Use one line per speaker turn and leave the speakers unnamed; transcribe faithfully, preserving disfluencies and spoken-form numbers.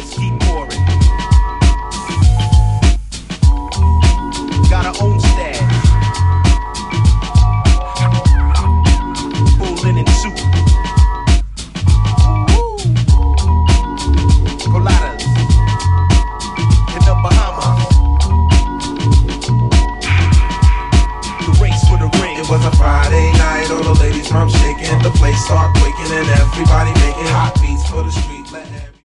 Let's keep pouring. Got our own stash. Full linen suit. Coladas. In the Bahamas. The race for the ring.
It was a Friday night, all the ladies from shaking. The place start quaking and everybody making hot beats for the street.